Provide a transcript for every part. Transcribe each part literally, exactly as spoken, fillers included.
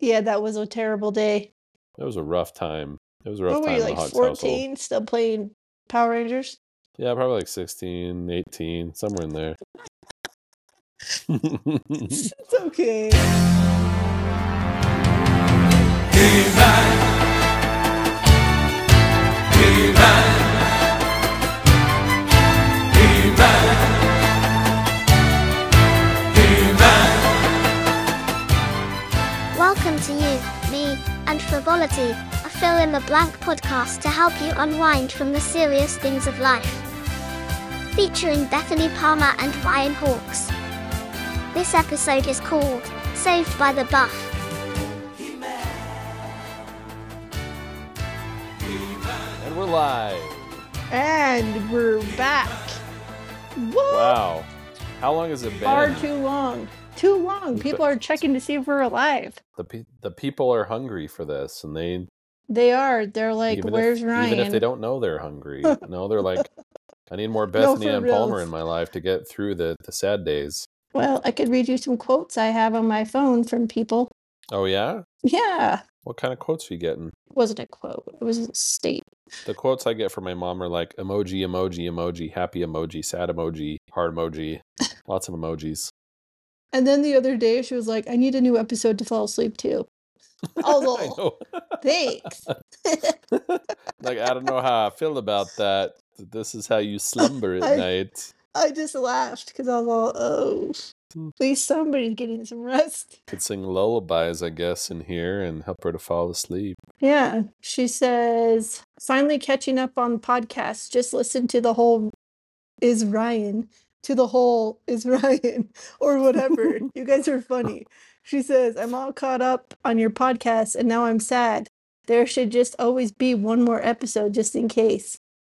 Yeah, that was a terrible day. It was a rough time. It was a rough What were time you, in the like Hawks household. fourteen, still playing Power Rangers? Yeah, probably like sixteen, eighteen, somewhere in there. It's okay. He-Man. He-Man. He-Man. He-Man. Welcome to You, Me, and Frivolity, a fill-in-the-blank podcast to help you unwind from the serious things of life. Featuring Bethany Palmer and Ryan Hawks. This episode is called Saved by the Buff. And we're live. And we're back. What? Wow. How long has it been? Far too long. Too long. People are checking to see if we're alive. The pe- the people are hungry for this, and they They are. They're like, even where's if, Ryan? even if they don't know they're hungry, no, they're like, I need more Bethany for and Palmer reals. in my life to get through the, the sad days. Well, I could read you some quotes I have on my phone from people. Oh yeah? Yeah. What kind of quotes are you getting? It wasn't a quote. It was a state. The quotes I get from my mom are like emoji, emoji, emoji, happy emoji, sad emoji, heart emoji, lots of emojis. And then the other day, she was like, I need a new episode to fall asleep to. I Oh, know. thanks. Like, I don't know how I feel about that. This is how you slumber at I- night. I just laughed because I was all, oh, at least somebody's getting some rest. Could sing lullabies, I guess, in here and help her to fall asleep. Yeah. She says, finally catching up on podcasts. Just listen to the whole Is Ryan, to the whole Is Ryan, or whatever. You guys are funny. She says, I'm all caught up on your podcast and now I'm sad. There should just always be one more episode just in case.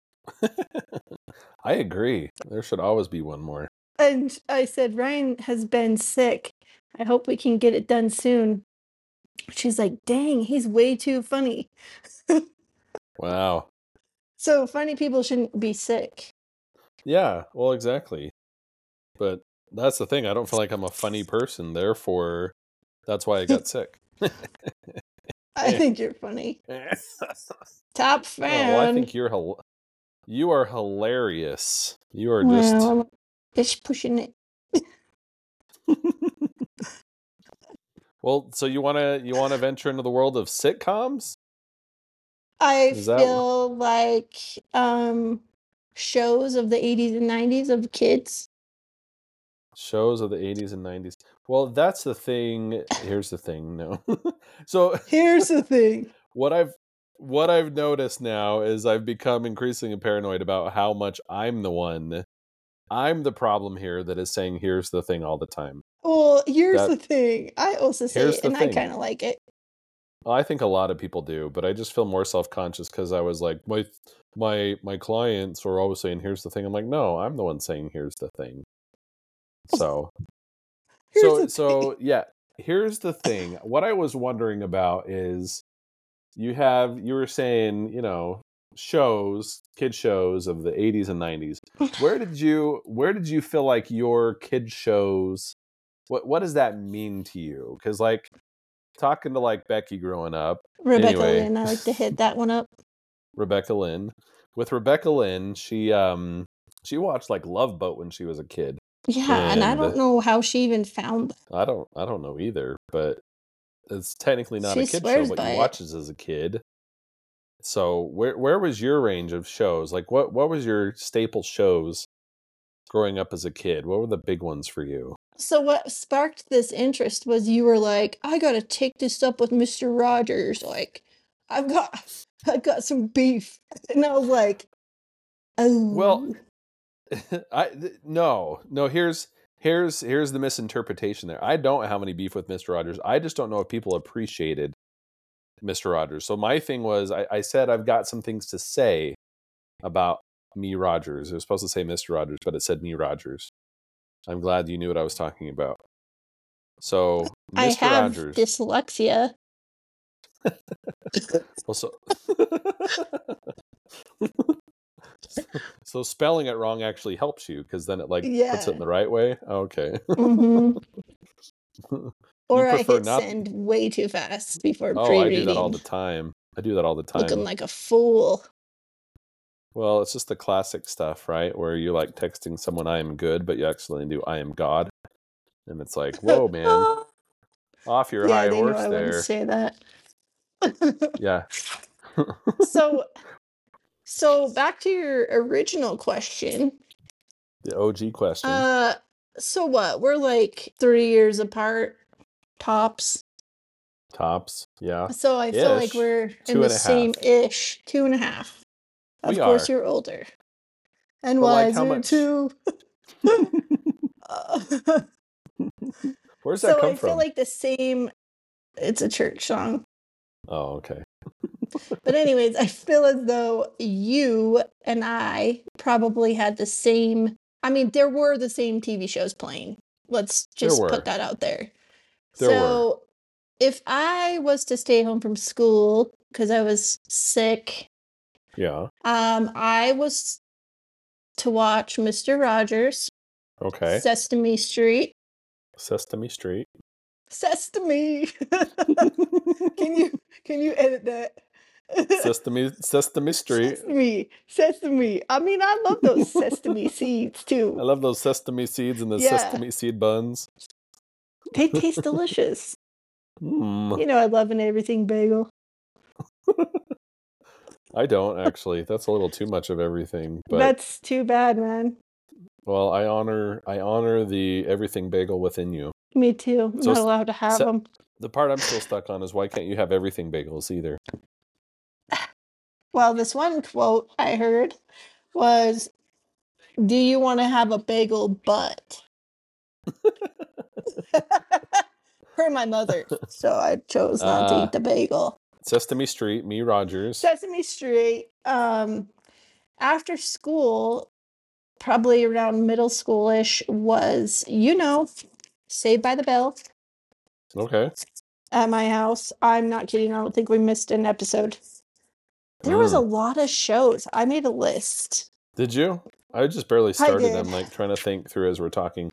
I agree. There should always be one more. And I said, Ryan has been sick. I hope we can get it done soon. She's like, dang, he's way too funny. Wow. So funny people shouldn't be sick. Yeah, well, exactly. But that's the thing. I don't feel like I'm a funny person. Therefore, that's why I got sick. I think you're funny. Top fan. Oh, well, I think you're hil- you are hilarious. You are just Well, I'm just pushing it. well. So you want to you want to venture into the world of sitcoms? I Is that- feel like um, shows of the eighties and nineties of kids. Shows of the eighties and nineties. Well, that's the thing. Here's the thing. No. So Here's the thing. what I've what I've noticed now is I've become increasingly paranoid about how much I'm the one. I'm the problem here that is saying here's the thing all the time. Well, here's That- the thing. I also say Here's it, the and I thing. kind of like it. Well, I think a lot of people do, but I just feel more self-conscious because I was like, my my my clients are always saying, "Here's the thing." I'm like, no, I'm the one saying, "Here's the thing." So, Here's so the so yeah. Here's the thing. What I was wondering about is, you have you were saying, you know, shows, kid shows of the eighties and nineties. Where did you where did you feel like your kid shows? What what does that mean to you? Because like. Talking to like Becky growing up, Rebecca Anyway. Lynn, I like to hit that one up. Rebecca Lynn. With Rebecca Lynn, she um she watched like Love Boat when she was a kid. Yeah, and, I And- don't know how she even found that. I don't I don't know either, but it's technically not She a kid show, swears but by you it. watch this as a kid. So where where was your range of shows? Like what what was your staple shows growing up as a kid? What were the big ones for you? So what sparked this interest was you were like, I gotta take this up with Mister Rogers. Like, I've got, I've got some beef, and I was like, oh, Well, I th- no no here's here's here's the misinterpretation there. I don't have any beef with Mister Rogers. I just don't know if people appreciated Mister Rogers. So my thing was I, I said I've got some things to say about me Rogers. It was supposed to say Mister Rogers, but it said me Rogers. I'm glad you knew what I was talking about. So I Mister have Rogers. dyslexia. Well, so so spelling it wrong actually helps you because then it like puts Yeah. it in the right way. Okay. hmm Or I prefer hit not- send way too fast before Oh, I pre-reading. do that all the time. I do that all the time. Looking like a fool. Well, it's just the classic stuff, right? Where you like texting someone "I am good," but you accidentally do "I am God," and it's like, whoa, man, off your yeah, high they know horse I wouldn't there. say that. Yeah. so, so back to your original question. The O G question. Uh, so what? We're like three years apart, tops. Tops. Yeah. So I feel like Ish. we're Two in the and a same half. ish, two and a half. Of We course, are. you're older. And But, like, wiser how much- too. Uh, Where's that so come I from? feel like the same. It's a church song. Oh, okay. But anyways, I feel as though you and I probably had the same. I mean, there were the same T V shows playing. Let's There just were. put that out there. There so if I was to stay home from school because I was sick, Yeah. um, I was to watch Mister Rogers, Okay. Sesame Street. Sesame Street. Sesame. can you can you edit that? Sesame Sesame Street. Sesame, sesame. I mean, I love those sesame seeds too. I love those sesame seeds and the Yeah. sesame seed buns. They taste delicious. Mm, You know, I love an everything bagel. I don't actually. That's a little too much of everything. But That's too bad, man. well, I honor I honor the everything bagel within you. Me too. I'm So not s- allowed to have se- them. The part I'm still stuck on is why can't you have everything bagels either? Well, this one quote I heard was, "Do you want to have a bagel butt?" Per my mother. So I chose not to Uh, eat the bagel. Sesame Street, me Rogers. Sesame Street. Um, after school, probably around middle schoolish, was, you know, Saved by the Bell Okay. at my house. I'm not kidding. I don't think we missed an episode. There was a Mm. lot of shows. I made a list. Did you? I just barely started. did. I'm like trying to think through as we're talking.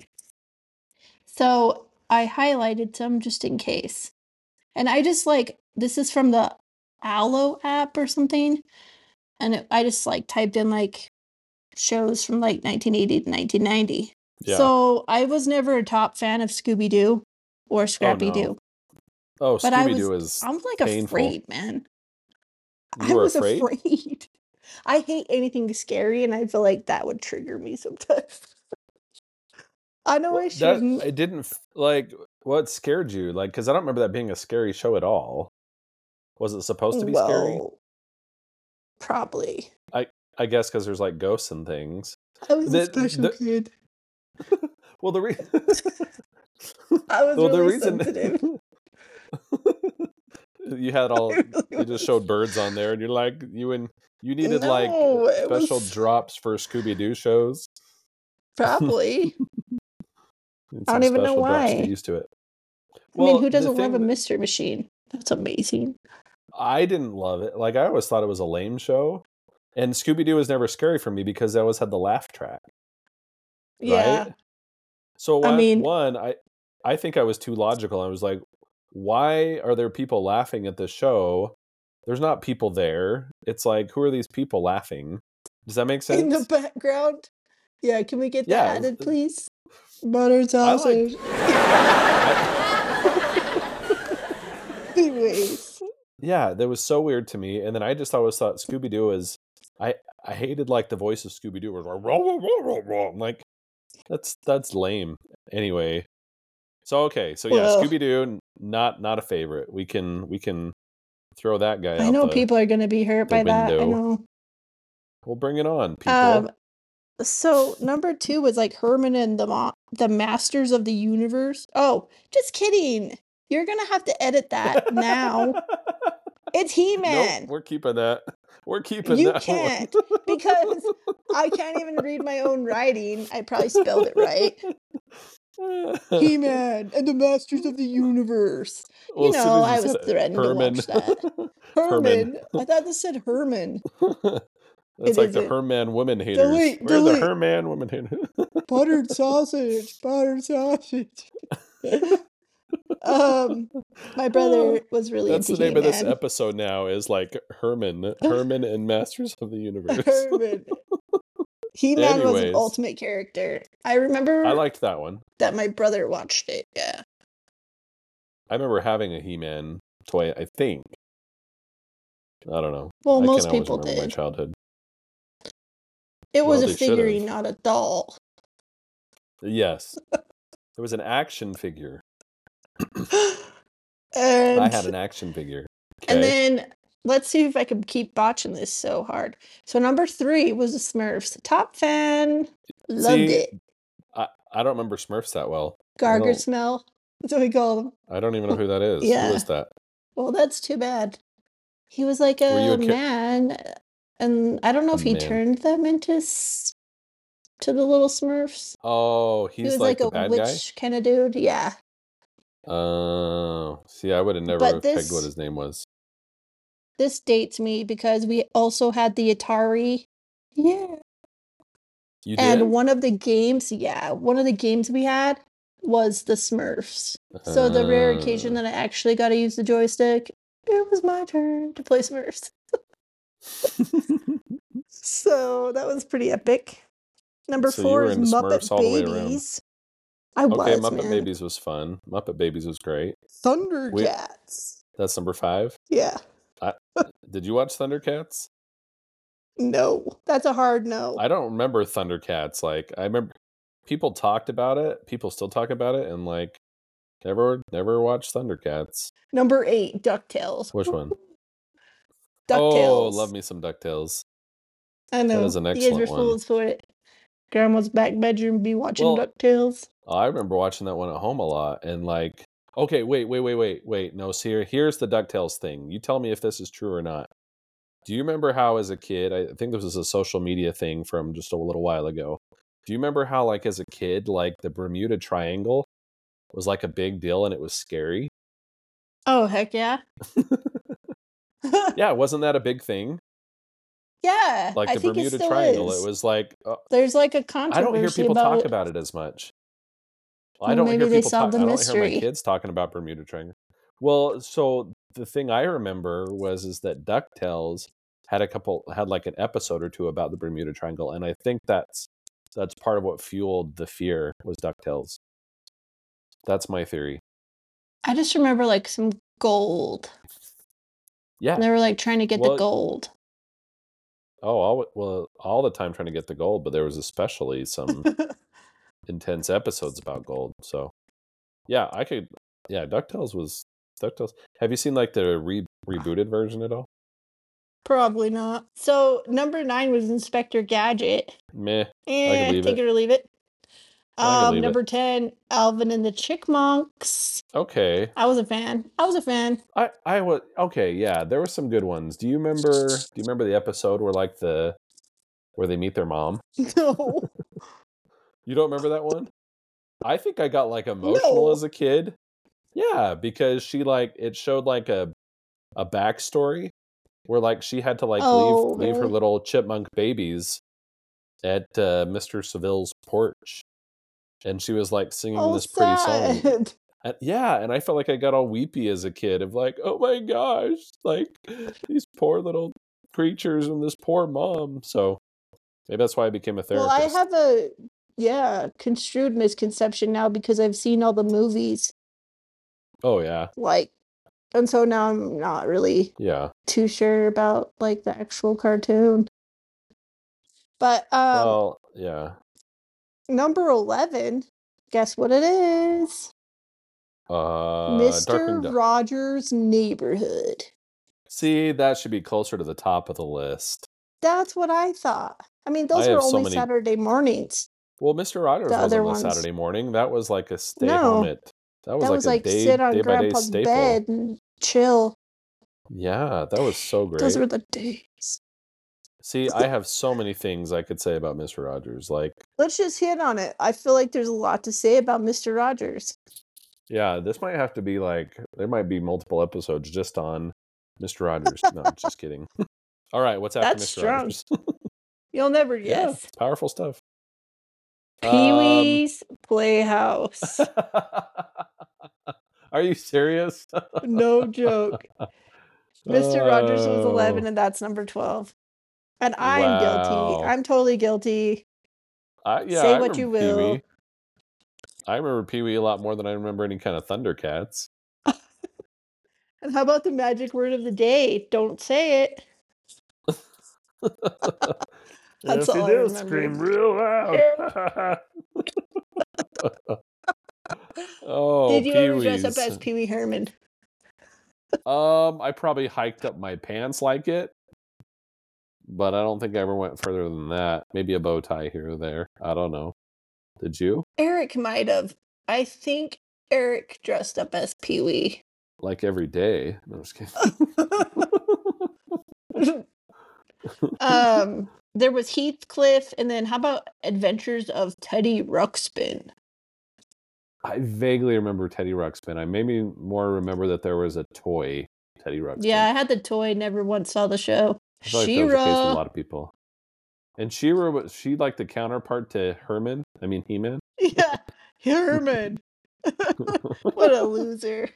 So I highlighted some just in case. And I just like, this is from the Allo app or something. And it, I just like typed in like shows from like nineteen eighty to nineteen ninety. Yeah. So I was never a top fan of Scooby Doo or Scrappy Doo. Oh, But I Scooby Doo was, is I'm like painful. afraid, man. You I were was afraid? afraid. I hate anything scary, and I feel like that would trigger me sometimes. I know I Well, that shouldn't. it didn't f- like what scared you? Like, because I don't remember that being a scary show at all. Was it supposed to be scary? Well, probably. I guess because there's like ghosts and things. I was The- a special the- kid. Well, the re- I was well, the really reason sensitive. you had all I really you just was. showed birds on there, and you're like you and you needed like No, it special was- drops for Scooby Doo shows. Probably. Need I some don't even know special drops to why. get used to it. I Well, mean, who the doesn't love a thing- mystery machine? That's amazing. I didn't love it. Like I always thought it was a lame show. And Scooby Doo was never scary for me because I always had the laugh track. Yeah. Right? So I one, mean- one, I I think I was too logical. I was like, why are there people laughing at the show? There's not people there. It's like, who are these people laughing? Does that make sense? In the background. Yeah, can we get that Yeah, added, it's- please? Butter like- sausage. Anyways. Yeah, that was so weird to me. And then I just always thought Scooby Doo was I I hated like the voice of Scooby Doo was like row, row, row, row, row. I'm like that's that's lame. Anyway. So okay, so yeah, Well- Scooby Doo not not a favorite. We can we can throw that guy I out know the- people are going to be hurt the by that. I window. know. We'll bring it on, people. Um, so number two was like Herman and the Mo- the Masters of the Universe. Oh, just kidding. You're gonna have to edit that now. It's He Man. Nope, we're keeping that. We're keeping You that can't, one. because I can't even read my own writing. I probably spelled it right. He Man and the Masters of the Universe. Well, You as soon know, as I was said threatened to watch that. Herman. Herman. I thought this said Herman. That's It like the isn't. Herman women haters. Delete, We're delete. the Herman women haters. Buttered sausage. Buttered sausage. Um, my brother was really That's the into name of this He-Man. episode now is like Herman. Herman and Masters of the Universe. Herman. He-Man was an Anyways. ultimate character. I remember I liked that one. that my brother watched it. Yeah. I remember having a He-Man toy, I think. I don't know. Well, I most can't always people remember my did. childhood. It was Well, a they should've. figurine, not a doll. Yes. It was an action figure. and I had an action figure. and Okay. then let's see if I can keep botching this so hard. So number three was the Smurfs. Top fan. Loved See, it. I, I don't remember Smurfs that well. I Garger don't, smell. That's what we call them. I don't even know who that is. Yeah. Who is that? Well, that's too bad. He was like Were you a, a ki- man, and I don't know A if he man. turned them into s- to the little Smurfs. Oh, He he's was like, like, the a bad witch kind of dude. Yeah. guy? Oh. See, I would have never But have pegged what this- his name was. This dates me because we also had the Atari. Yeah. You did? And one of the games, yeah, one of the games we had was the Smurfs. So the rare occasion Uh, that I actually got to use the joystick, it was my turn to play Smurfs. So that was pretty epic. Number So you four were is into Muppet Smurfs all the way around. Babies. I Okay, was, Muppet man. Babies was fun. Muppet Babies was great. Thundercats. That's number five. Yeah. Did you watch Thundercats? No. That's a hard no. I don't remember Thundercats. Like, I remember people talked about it. People still talk about it, and like, never, never watched Thundercats. Number eight, DuckTales. Which one? DuckTales. Oh, love me some DuckTales. I know. is an You guys excellent were fools for it. Grandma's back bedroom be watching Well- DuckTales. I remember watching that one at home a lot, and like, okay, wait, wait, wait, wait, wait. No, see, here, here's the DuckTales thing. You tell me if this is true or not. Do you remember how, as a kid, I think this was a social media thing from just a little while ago. Do you remember how, like, as a kid, like the Bermuda Triangle was like a big deal and it was scary? Oh, heck yeah. Yeah, wasn't that a big thing? Yeah. Like I the think Bermuda it still Triangle, is. it was like uh, There's like a I controversy don't hear people about talk it. about it as much. I Well, don't maybe hear they people talk. solved the I don't hear my mystery. kids talking about Bermuda Triangle. Well, so the thing I remember was is that DuckTales had a couple had like an episode or two about the Bermuda Triangle, and I think that's that's part of what fueled the fear was DuckTales. That's my theory. I just remember like some gold. Yeah. They were like trying to get Well- the gold. Oh, all, well, all the time trying to get the gold, but there was especially some intense episodes about gold. So, yeah, I could. Yeah, DuckTales was DuckTales. Have you seen like the re- rebooted version at all? Probably not. So number nine was Inspector Gadget. Meh. Eh, leave take it. it or leave it. I could Um, leave it. number ten, Alvin and the Chickmunks. Okay. I was a fan. I was a fan. I I was okay. Yeah, there were some good ones. Do you remember? Do you remember the episode where like the where they meet their mom? No. You don't remember that one? I think I got like emotional No. as a kid. Yeah, because she like it showed like a a backstory where like she had to like Oh, leave leave her really? little chipmunk babies at uh, Mister Seville's porch, and she was like singing Oh, this pretty song. sad. And, yeah, and I felt like I got all weepy as a kid of like, oh my gosh, like these poor little creatures and this poor mom. So maybe that's why I became a Well, therapist. I have a yeah construed misconception now because I've seen all the movies. Oh yeah, Like, and so now I'm not really yeah. too sure about like the actual cartoon. But um, well, yeah. number eleven, guess what it is? Uh, Mister Darkwing Duck. Rogers' Neighborhood. See, that should be closer to the top of the list. That's what I thought. I mean, those I were have so only many- Saturday mornings. Well, Mister Rogers The wasn't other a ones. Saturday morning. That was like a stay No. home at. That was That like was a like day, sit on day by day Grandpa's staple. bed and chill. Yeah, that was so great. Those were the days. See, I have so many things I could say about Mister Rogers. Like, Let's just hit on it. I feel like there's a lot to say about Mister Rogers. yeah, this might have to be like there might be multiple episodes just on Mister Rogers. No, just kidding. All right, what's after That's Mister strong. Rogers? You'll never Yeah, guess. powerful stuff. Pee Wee's Playhouse. Um, Are you serious? No joke. Mister Rogers was eleven, Oh, and that's number twelve. And I'm guilty. wow. I'm totally guilty. I, yeah, Say I what you remember Pee will. Wee. I remember Pee Wee a lot more than I remember any kind of Thundercats. And how about the magic word of the day? Don't say it. That's If you all I do, remember. scream real loud. Oh, Did you Pee ever dress up Wee's. as Pee Wee Herman? Um, I probably hiked up my pants like it, but I don't think I ever went further than that. Maybe a bow tie here or there. I don't know. Did you? Eric might have. I think Eric dressed up as Pee Wee. Like every day. No, I'm just kidding. um, there was Heathcliff, and then how about Adventures of Teddy Ruxpin? I vaguely remember Teddy Ruxpin. I maybe more remember that there was a toy Teddy Ruxpin. Yeah, I had the toy, never once saw the show. I feel like that was the case with a She-Ra. lot of people. And She-Ra, was she like the counterpart to Herman? I mean, He-Man? Yeah, Herman. What a loser.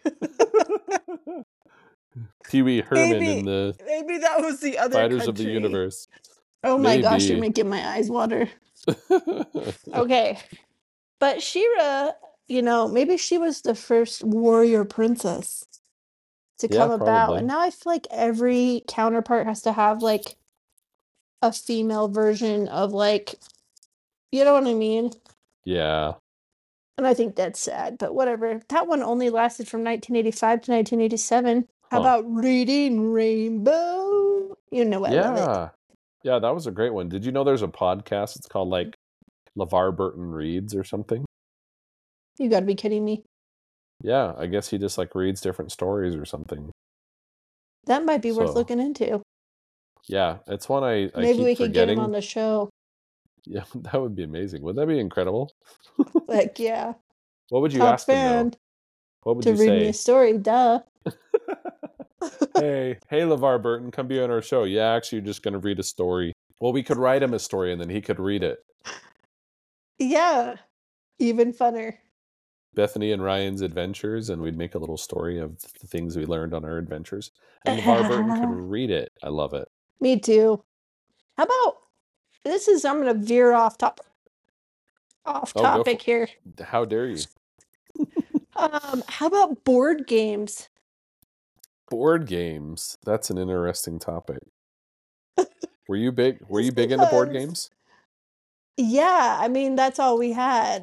Pee Wee Herman Maybe- in the Maybe that was the other Fighters country. of the Universe. Oh my gosh, you're Maybe. making my eyes water. Okay. But She-Ra, you know, maybe she was the first warrior princess to Yeah, come about. probably. And now I feel like every counterpart has to have like a female version of like, you know what I mean? Yeah. And I think that's sad, but whatever. That one only lasted from nineteen eighty-five to nineteen eighty-seven. How Huh. about Reading Rainbow? You know I love it. Yeah. Yeah, that was a great one. Did you know there's a podcast? It's called like LeVar Burton Reads or something? You gotta be kidding me. Yeah, I guess he just like reads different stories or something. That might be worth So, looking into. Yeah, it's one I, I Maybe keep we could get forgetting. him on the show. Yeah, that would be amazing. Would that be incredible? Like, yeah. What would you Top ask them fan though? What would to you read me say? a story, duh. hey, hey, LeVar Burton, come be on our show. Yeah, actually, you're just going to read a story. Well, we could write him a story and then he could read it. Yeah. Even funner. Bethany and Ryan's adventures, and we'd make a little story of the things we learned on our adventures. And LeVar Burton could read it. I love it. Me too. How about this is I'm gonna veer off top off Oh, go topic for- here. How dare you? Um, how about board games? Board games. That's an interesting topic. Were you big? Were Just you big into board because- games? Yeah, I mean that's all we had.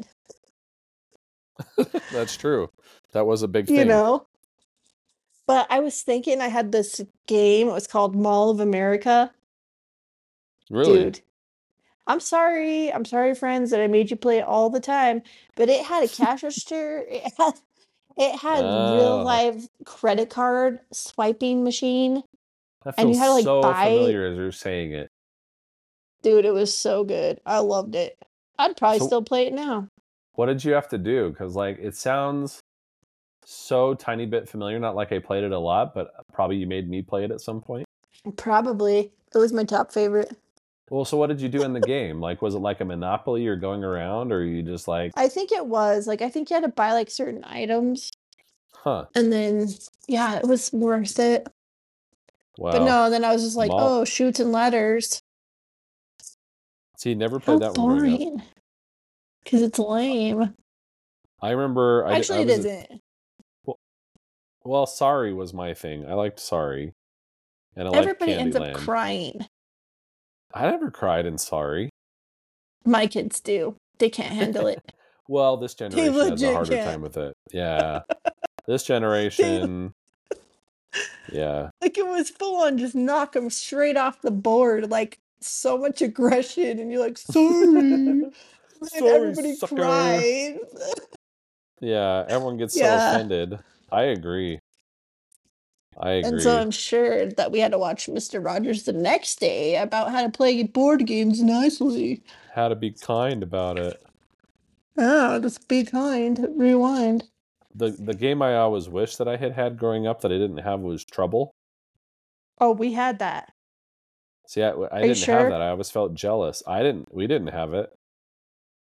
That's true. That was a big You thing. know? But I was thinking I had this game, it was called Mall of America. Really? Dude. I'm sorry. I'm sorry, friends, that I made you play it all the time. But it had a cash register. It had it had Oh. real life credit card swiping machine. That And you feels had to, like, so buy- familiar as you're saying it. Dude, it was so good. I loved it. I'd probably So- still play it now. What did you have to do? Because like it sounds so tiny bit familiar. Not like I played it a lot, but probably you made me play it at some point. Probably. It was my top favorite. Well, so what did you do in the game? Like, was it like a Monopoly? You're going around, or you just like, I think it was. Like I think you had to buy like certain items. huh? And then yeah, it was worth it. Wow. But no, then I was just like, Mall- oh, shoots and ladders. See, never How played that one growing up. boring. Because it's lame. I remember. I, Actually, I it was a- isn't. Well, Sorry was my thing. I liked Sorry, and I liked Everybody ends up Candyland. crying. I never cried in Sorry. My kids do. They can't handle it. Well, this generation has a legit harder can't. time with it. Yeah, this generation. Yeah, Like it was full on just knock them straight off the board. Like so much aggression. And you're like, sorry. And Sorry, everybody sucker. cries. yeah. Everyone gets Yeah. so offended. I agree. I agree. And so I'm sure that we had to watch Mister Rogers the next day about how to play board games nicely. How to be kind about it. Oh, just be kind. Rewind. The the game I always wished that I had had growing up that I didn't have was Trouble. Oh, we had that. See, I, I you didn't sure? have that. I always felt jealous. I didn't. We didn't have it.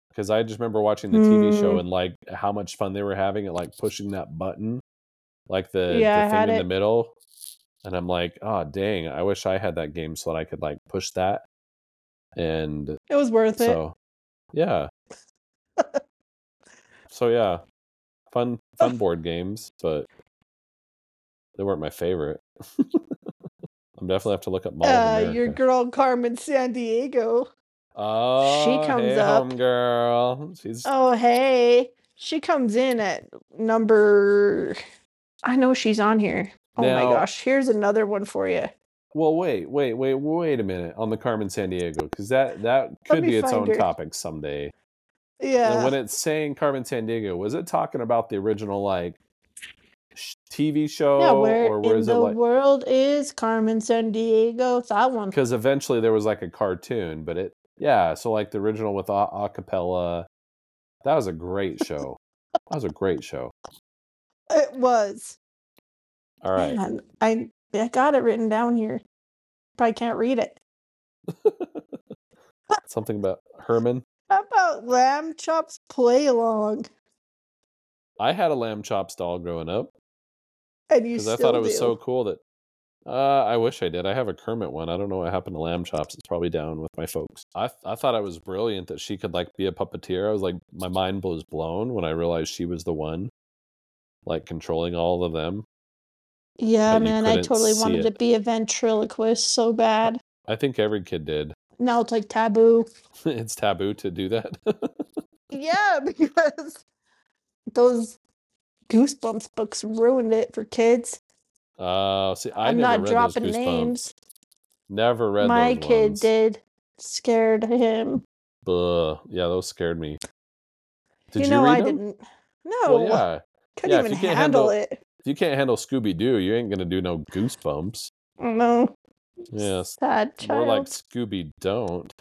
because I just remember watching the T V show Mm. and like how much fun they were having at like pushing that button, like the Yeah, I the thing had in the it. middle, and I'm like, oh dang, I wish I had that game so that I could like push that, and It was worth it. so yeah, so yeah, fun fun board games, but they weren't my favorite. I'm definitely have to look up Mall of Uh, America. your girl Carmen Sandiego. Oh, comes hey, up. homegirl. She's Oh, hey. She comes in at number. I know she's on here. Oh my Now- gosh. Here's another one for you. well. Wait, wait, wait, wait a minute on the Carmen Sandiego, because that that could me be its find own her. topic someday. Yeah. And when it's saying Carmen Sandiego, was it talking about the original like sh- T V show, yeah, where or where in is it the like? world is Carmen Sandiego? That one. Because eventually there was like a cartoon, but it yeah. So like the original with a acapella, that was a great show. That was a great show. It was. All right. Man, I I got it written down here. Probably can't read it. Something about Herman. How about Lamb Chops Play Along? I had a lamb chops doll growing up And you because still I thought it was do. so cool that. Uh, I wish I did. I have a Kermit one. I don't know what happened to lamb chops. It's probably down with my folks. I I thought it was brilliant that she could like be a puppeteer. I was like, my mind was blown when I realized she was the one, like controlling all of them. Yeah, but you man, I couldn't totally see wanted it. to be a ventriloquist so bad. I think every kid did. Now it's like taboo. It's taboo to do that. Yeah, because those Goosebumps books ruined it for kids. Uh, see, I I'm never not read dropping those Goosebumps. names. Never read My those kid ones. did. Scared him. Buh. Yeah, those scared me. Did you you, know read I them? didn't. No. Well, yeah. Couldn't Yeah, if even you can't handle, handle- it. If you can't handle Scooby Doo, you ain't gonna do no Goosebumps. No. Yes. Sad child. More like Scooby Don't.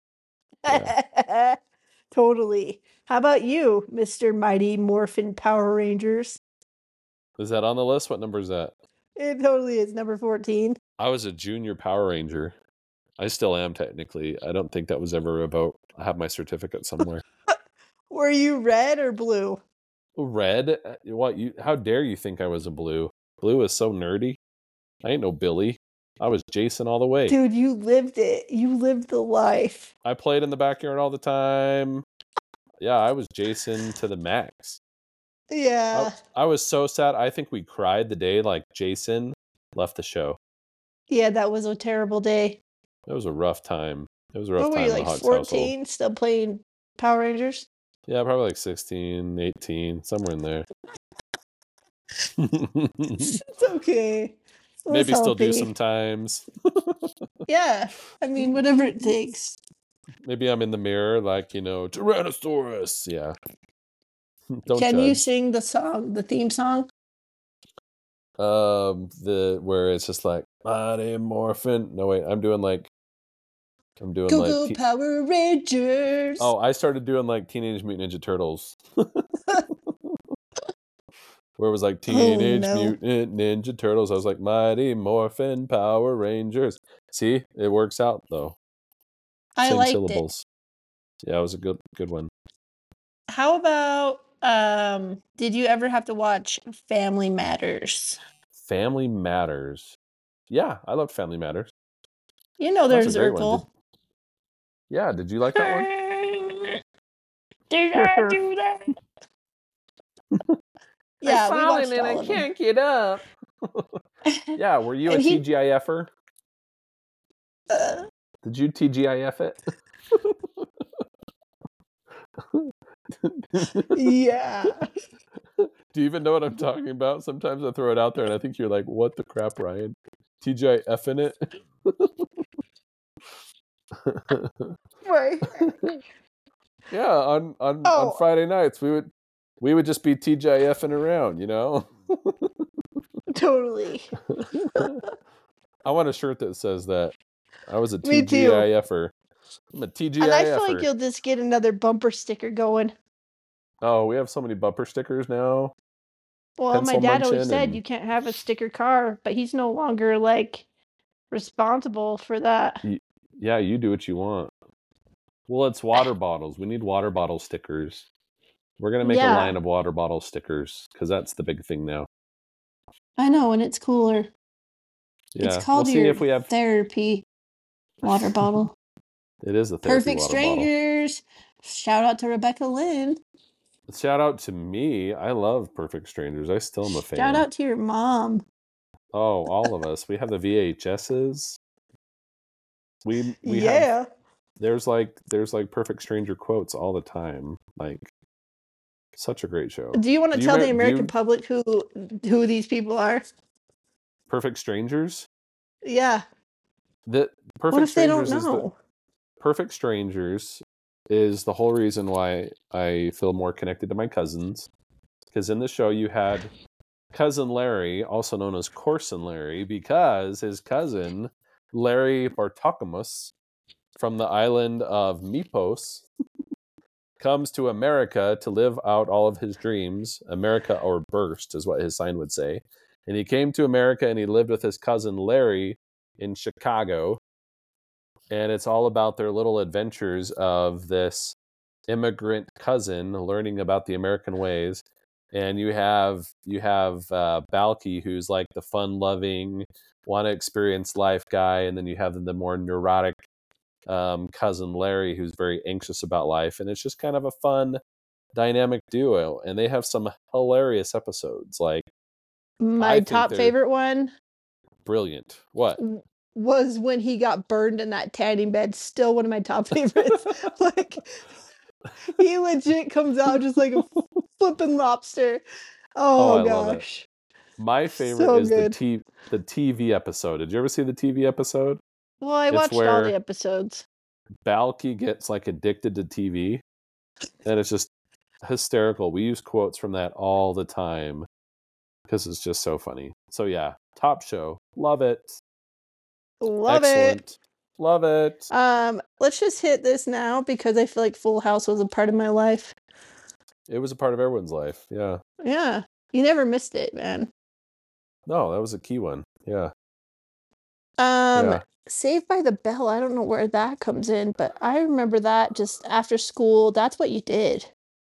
Totally. How about you, Mister Mighty Morphin Power Rangers? Is that on the list? What number is that? It totally is number fourteen. I was a junior Power Ranger. I still am technically. I don't think that was ever revoked. I have my certificate somewhere. Were you red or blue? Red? Uh, What you? How dare you think I was a blue? Blue is so nerdy. I ain't no Billy. I was Jason all the way. Dude, you lived it. You lived the life. I played in the backyard all the time. Yeah, I was Jason to the max. Yeah. I, I was so sad. I think we cried the day like Jason left the show. Yeah, that was a terrible day. It was a rough time. It was a rough What were time you, in the like Hawks household. fourteen, still playing Power Rangers? Yeah, probably like sixteen, eighteen, somewhere in there. It's okay. It was Maybe still do healthy. sometimes. Yeah, I mean, whatever it takes. Maybe I'm in the mirror like, you know, Tyrannosaurus. Yeah. Don't Can you judge. sing the song, the theme song? Um, the where it's just like Mighty Morphin. No wait, I'm doing like I'm doing Go like go te- Power Rangers! oh, I started doing like Teenage Mutant Ninja Turtles. Where it was like Teenage no. Mutant Ninja Turtles. I was like Mighty Morphin Power Rangers. See, it works out though. I Same liked syllables. Yeah, it was a good good one. it. How about, um, did you ever have to watch Family Matters? Family Matters. Yeah, I loved Family Matters. You know That's there's a great one. Urkel. Did- yeah, did you like that one? Did I do that? Yeah, we watched all of them. get up. Yeah, were you a And he- T G I F-er? Uh, Did you T G I F it? yeah. Do you even know what I'm talking about? Sometimes I throw it out there and I think you're like, what the crap, Ryan? T G I F in it? Right. Yeah, on on, Oh. on Friday nights we would we would just be T G I F-ing around, you know? Totally. I want a shirt that says that. I was a Me T G I F-er. I'm a T G I F-er. And I feel like you'll just get another bumper sticker going. Oh, we have so many bumper stickers now. Well, my Pencil dad always munching said and- you can't have a sticker car, but he's no longer like responsible for that. Yeah, you do what you want. Well, it's water bottles. We need water bottle stickers. We're gonna make Yeah. a line of water bottle stickers because that's the big thing now. I know, and it's cooler. Yeah, It's called we'll see your if we have. therapy water bottle. It is a therapy Perfect water bottle. Strangers. Shout out to Rebecca Lynn. Shout out to me. I love Perfect Strangers. I still am a fan. Shout out to your mom. Oh, all of us. We have the V H S's. We we yeah. have. There's like there's like Perfect Stranger quotes all the time. Like, such a great show. Do you want to Do you tell re- the do American you- public who who these people are? Perfect Strangers. Yeah. The Perfect What if they Strangers don't is the, know? Perfect Strangers is the whole reason why I feel more connected to my cousins. Because in the show you had cousin Larry, also known as Corson Larry, because his cousin Larry Bartokomous from the island of Mypos comes to America to live out all of his dreams. America or burst is what his sign would say. And he came to America and he lived with his cousin Larry in Chicago. And it's all about their little adventures of this immigrant cousin learning about the American ways. And you have you have uh, Balky, who's like the fun-loving, want to experience life guy, and then you have the more neurotic um, cousin Larry, who's very anxious about life. And it's just kind of a fun, dynamic duo. And they have some hilarious episodes, like My I think top they're- favorite one brilliant. What? was when he got burned in that tanning bed. Still one of my top favorites. Like, he legit comes out just like a flipping lobster. Oh, Oh, I love it. gosh. My favorite So is good. the T the T V episode. Did you ever see the T V episode? Well, I It's watched all where- the episodes. Balky gets like addicted to T V, and it's just hysterical. We use quotes from that all the time because it's just so funny. So yeah, top show, love it, Love it. excellent, love it. Um, let's just hit this now because I feel like Full House was a part of my life. It was a part of everyone's life. Yeah, Yeah. You never missed it, man. no, that was a key one. Yeah, Um, yeah, Saved by the Bell, I don't know where that comes in, but I remember that just after school, that's what you did.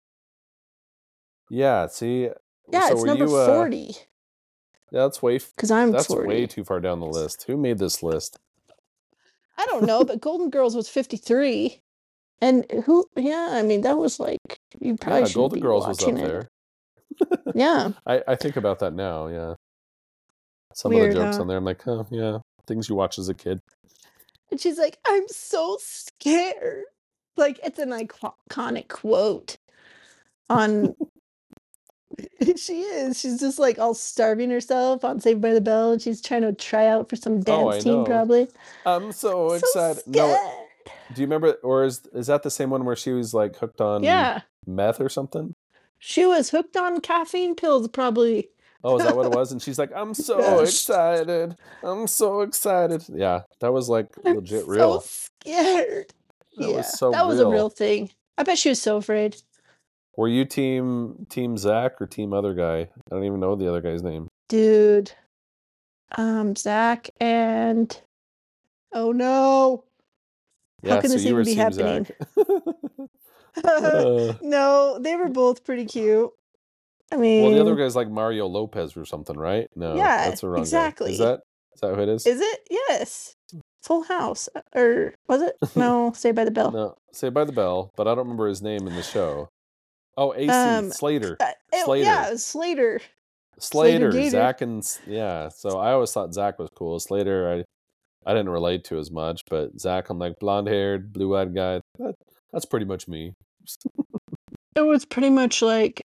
yeah. See, Yeah, so it's were number you, uh, forty Yeah, that's way f- because I'm that's forty. way too far down the list. Who made this list? I don't know, but Golden Girls was fifty-three. And who, yeah, I mean, that was like, you probably Yeah, should Golden be Girls was up watching it. there. Yeah. I, I think about that now, yeah. Some Weird, of the jokes huh? on there, I'm like, oh, yeah, things you watch as a kid. And she's like, I'm so scared. Like, it's an icon- iconic quote on. She is. She's just like all starving herself on Saved by the Bell, and she's trying to try out for some dance Oh, I team, know. probably. I'm so, So excited. scared. No, do you remember, or is is that the same one where she was like hooked on Yeah. meth or something? She was hooked on caffeine pills, probably. Oh, is that what it was? And she's like, I'm so Yes. excited. I'm so excited. Yeah, that was like I'm legit so real. scared. That yeah, was so that was a real. real thing. I bet she was so afraid. Were you team team Zach or team other guy? I don't even know the other guy's name. Dude. Um, Zach and oh no. How Yeah, can so this you were even be team happening? Zach. Uh, No, they were both pretty cute. I mean, well, the other guy's like Mario Lopez or something, right? No, Yeah, that's the wrong exactly. guy. Is that is that who it is? is it? Yes. Full House. uh, Or was it? No, Saved by the Bell. No, Saved by the Bell, but I don't remember his name in the show. Oh, A C Um, Slater. Uh, it- Slater. Yeah, it was Slater. Slater, Gator. Zach and S- yeah. So I always thought Zach was cool. Slater, I I didn't relate to as much, but Zach, I'm like blonde haired, blue eyed guy. That, that's pretty much me. It was pretty much like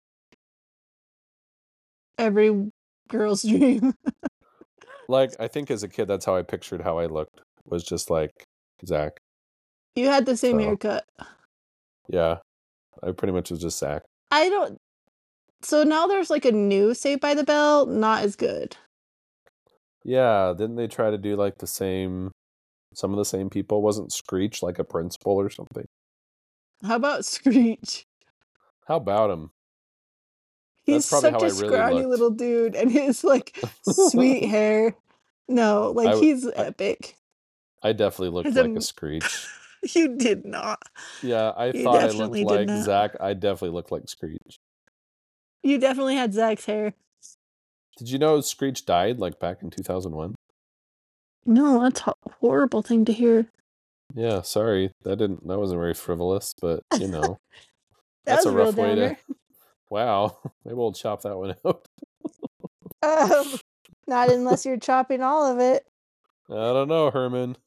every girl's dream. Like I think as a kid, that's how I pictured how I looked. Was just like Zach. You had the same So. haircut. Yeah, I pretty much was just Zach. I don't. So now there's like a new Saved by the Bell, not as good. Yeah, didn't they try to do like the same? Some of the same people. Wasn't Screech like a principal or something? How about Screech? How about him? He's That's probably such how a I really scrawny looked. little dude, and his like sweet hair. No, like I w- he's I- epic. I definitely looked As a like m- a Screech. You did not. Yeah, I You thought I looked definitely did like not. Zach. I definitely looked like Screech. You definitely had Zach's hair. Did you know Screech died like back in two thousand one? No, that's a horrible thing to hear. Yeah, sorry. That didn't that wasn't very frivolous, but you know. That That's was a a real rough way downer. to Wow. Maybe we'll chop that one out. Um, not unless you're chopping all of it. I don't know, Herman.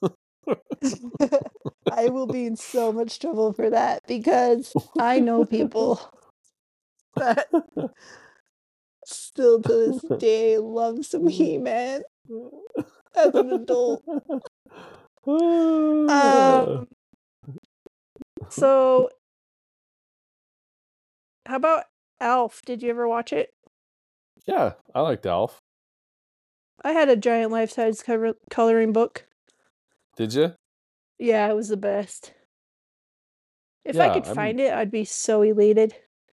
I will be in so much trouble for that because I know people that still to this day love some He-Man as an adult. Um, so, how about Alf? Did you ever watch it? Yeah, I liked Alf. I had a giant life-size cover- coloring book. Did you? Yeah, it was the best. If Yeah, I could I'm- find it, I'd be so elated.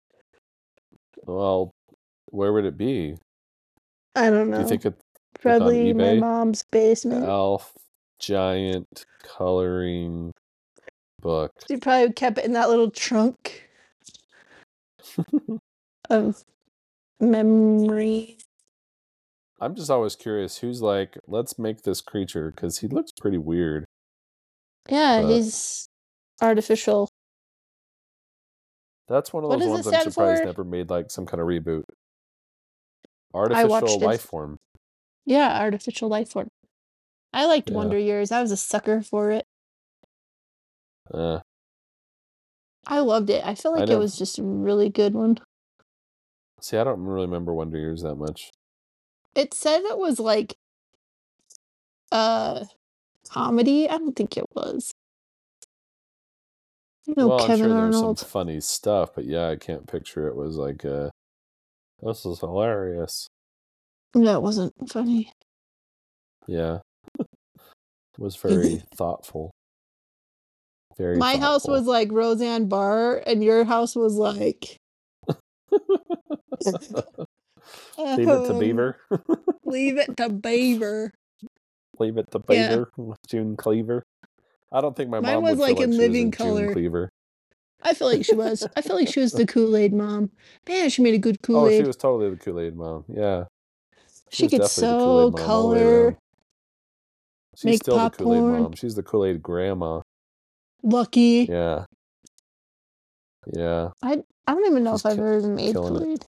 Well, where would it be? I don't know. Do you think it Probably my eBay? mom's basement. Alf giant coloring book? She probably kept it in that little trunk of memory. I'm just always curious who's like, let's make this creature because he looks pretty weird. Yeah, But- he's artificial. That's one of What those does it ones I'm stand surprised for? never made like some kind of reboot. watched Artificial it. life form. Yeah, artificial life form. I liked Yeah. Wonder Years. I was a sucker for it. Uh, I loved it. I feel I like it nev- was just a really good one. see, I don't really remember Wonder Years that much. It said it was like uh comedy. I don't think it was. You know, well, I'm Kevin sure there's Arnold. some funny stuff, but yeah, I can't picture it was like, uh, this is hilarious. No, it wasn't funny. Yeah. It was very thoughtful. Very My house thoughtful. was like Roseanne Barr, and your house was like Leave it to um, Beaver. Leave it to Beaver. Leave it to Yeah. Beaver with June Cleaver. I don't think my Mine mom was would like feel in like she was living in color. June Cleaver. I feel like she was. I feel like she was the Kool-Aid mom. Man, she made a good Oh, Kool-Aid. she was totally the Kool-Aid mom. Yeah. She was could definitely the sew, Kool-Aid mom all the way color, around. She's make still the Kool-Aid popcorn. mom. She's the Kool-Aid grandma. Lucky. Yeah. Yeah. I I don't even know She's if I've ki- ever made killing it. Kool-Aid.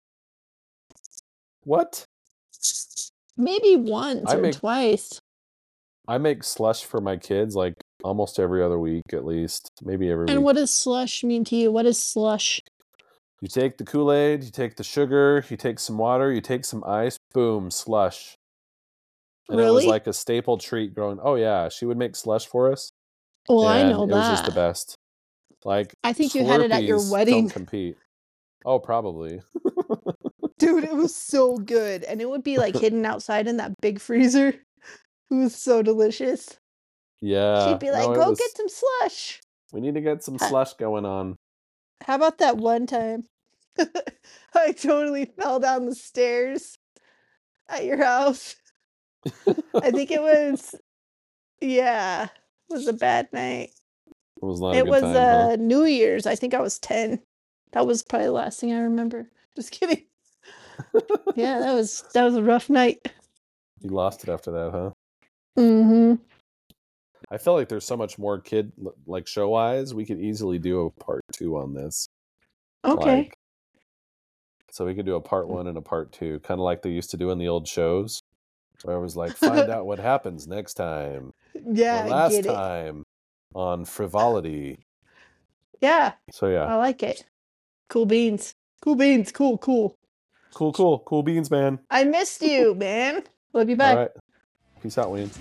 What? Maybe once I or make- twice. I make slush for my kids like almost every other week at least. Maybe every And week. what does slush mean to you? What is slush? You take the Kool-Aid, you take the sugar, you take some water, you take some ice, boom, slush. And it was Really? like a staple treat growing. Oh yeah, she would make slush for us. Well, I and know it that. was just the best. Like I think you had it at your Slurpees wedding. Don't compete. Oh, probably. Dude, it was so good. And it would be like hidden outside in that big freezer. It was so delicious. Yeah. She'd be like, no, it go was- get some slush. We need to get some Ha- slush going on. How about that one time I totally fell down the stairs at your house? I think it was, yeah, it was a bad night. It was not a It good was time, uh, huh? New Year's. I think I was ten. That was probably the last thing I remember. Just kidding. Yeah, that was that was a rough night. You lost it after that, huh? Mm-hmm. I feel like there's so much more kid like show wise. We could easily do a part two on this. Okay. Like, so we could do a part one and a part two, kind of like they used to do in the old shows, where it was like, find out what happens next time Yeah, or I last get it. time on frivolity. Yeah, So yeah, I like it. Cool beans. Cool beans. Cool, cool. cool, cool, cool beans, man. I missed you, man. Love you All back. right, peace out, Wayne.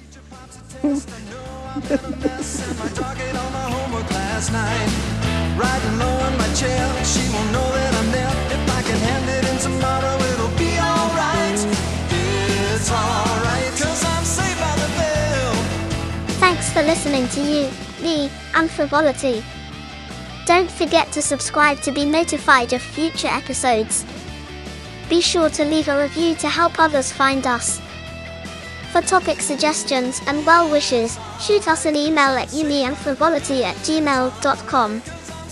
My target on my homework last night. Riding low on my chair, she won't know that I'm there. If I can hand it in tomorrow, it'll be alright. It's alright, cause I'm saved by the bell. Thanks for listening to you, me, and Frivolity. Don't forget to subscribe to be notified of future episodes. Be sure to leave a review to help others find us. For topic suggestions and well wishes, shoot us an email at yumiandfrivolity at gmail dot com.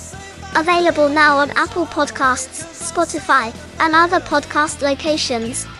Available now on Apple Podcasts, Spotify, and other podcast locations.